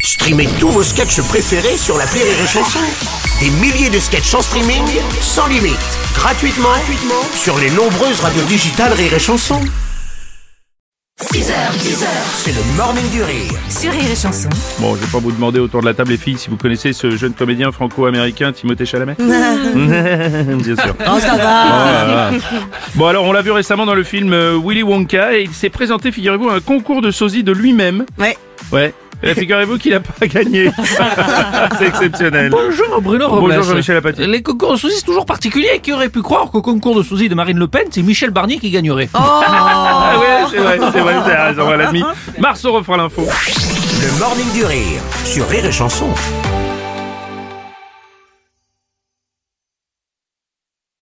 Streamez tous vos sketchs préférés sur l'appli Rire et Chanson. Des milliers de sketchs en streaming, sans limite, gratuitement sur les nombreuses radios digitales Rire et Chanson. 6h, c'est le Morning du Rire. Sur Rire et Chanson. Bon, je vais pas vous demander autour de la table, les filles, si vous connaissez ce jeune comédien franco-américain Timothée Chalamet. Bien sûr. Oh, ça va. Bon, alors, on l'a vu récemment dans le film Willy Wonka et il s'est présenté, figurez-vous, à un concours de sosie de lui-même. Ouais. Et figurez-vous qu'il n'a pas gagné. C'est exceptionnel. Bonjour Bruno Robles. Bonjour Jean-Michel Apathy. Les concours de sosie c'est toujours particulier. Qui aurait pu croire qu'au concours de sosie de Marine Le Pen, c'est Michel Barnier qui gagnerait? Ah ouais, c'est vrai, t'as raison, on l'a admis. Marceau refera l'info. Le Morning du Rire sur Rire et Chanson.